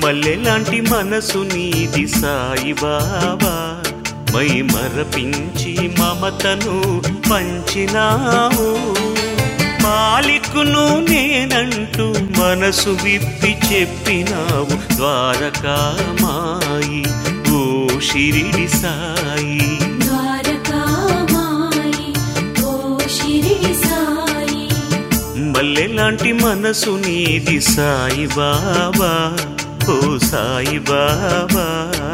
మల్లెలాంటి మనసు నీది సాయి బాబా, మై మరపించి మమతను పంచినావు. మాలికును నేనంటూ మనసు విప్పి చెప్పినావు. ద్వారకామాయి ఓ షిరిడి సాయి, ద్వారకామాయి ఓ షిరిడి సాయి. మల్లెలాంటి మనసు నీది సాయి బాబా, ఓ సాయి బాబా.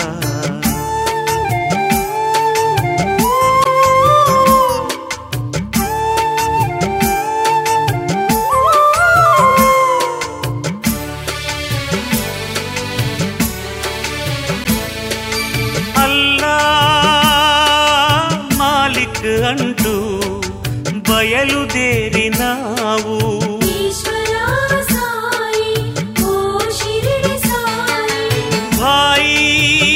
అంటూ బయలుదేరినావు. ఈశ్వరా సాయి ఓ షిరిడి సాయి. భాయి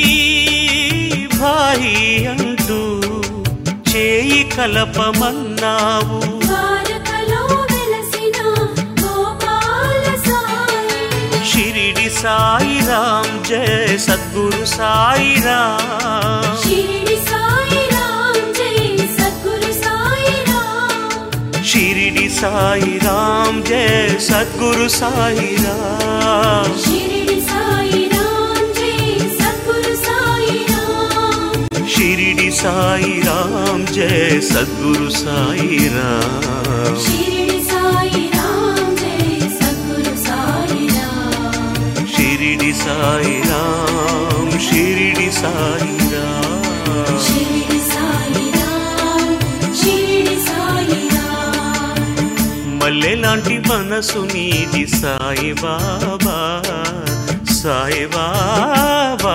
భాయి అంటూ చేయి కలపమన్నావు. ద్వారకలో వెలసిన గోపాల సాయి. షిరిడి సాయి రామ్ జయ సద్గురు సాయి రామ్. షిరిడి సాయి రామ్ జయ సద్గురు సాయి రామ్. షిరిడి సాయి రామ్ జయ సద్గురు సాయి రామ్. షిరిడి సాయి రామ్ జయ సద్గురు సాయి రామ్. షిరిడి సాయి రామ్ జయ సద్గురు సాయి రామ్. షిరిడి సాయి రామ్ జయ సద్గురు సాయి రామ్. షిరిడి సాయి రామ్, షిరిడి సాయి రామ్. షిరిడి సాయి రామ్, షిరిడి సాయి రామ్. మల్లెలాంటి మనసు నీది సాయి బాబా, సాయి బాబా.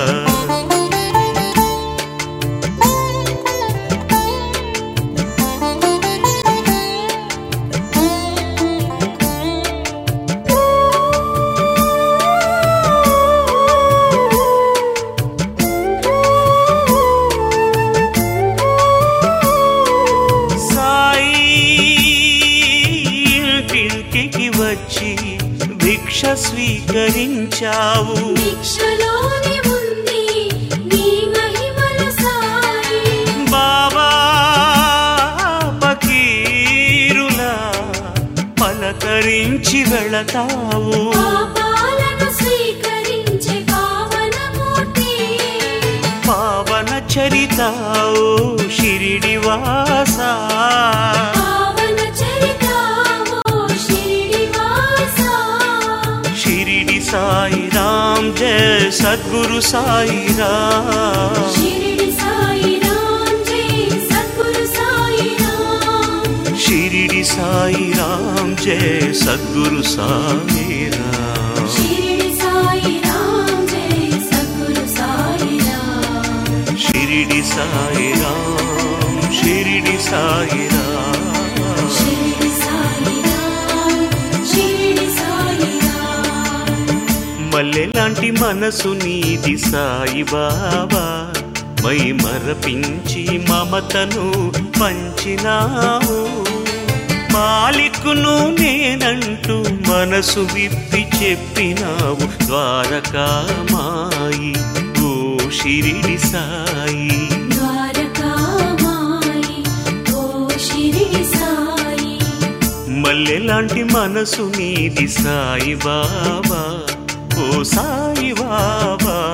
వచ్చి భిక్ష స్వీకరించావు. భిక్షలోని ఉంది నీ మహిమల సాయి. బాబా పకీరులా పలకరించి వెళతావు. పాపాలను స్వీకరించే పావనమూర్తి. పావన చరితావు షిరిడి వాసా. పావన చరితావు షిరిడి వాసా. షిరిడి సాయి రామ్ జయ సద్గురు సాయి రామ్. షిరిడి సాయి రామ్ జయ సద్గురు సాయి రామ్. షిరిడి సాయి రామ్ జయ సద్గురు సాయి రామ్. షిరిడి సాయి రామ్ జయ సద్గురు సాయి రామ్. షిరిడి సాయి రామ్, షిరిడి సాయి రామ్. షిరిడి సాయి రామ్, షిరిడి సాయి రామ్. మల్లెలాంటి మనసు నీది సాయి బాబా, మై మరపించి మమతను పంచినావు. మాలికును నేనంటూ మనసు విప్పి చెప్పినావు. ద్వారకామాయి ఓ షిరిడి సాయి, ద్వారకామాయి ఓ షిరిడి సాయి. మల్లెలాంటి మనసు నీది సాయి బాబా, ఓ సాయి బాబా.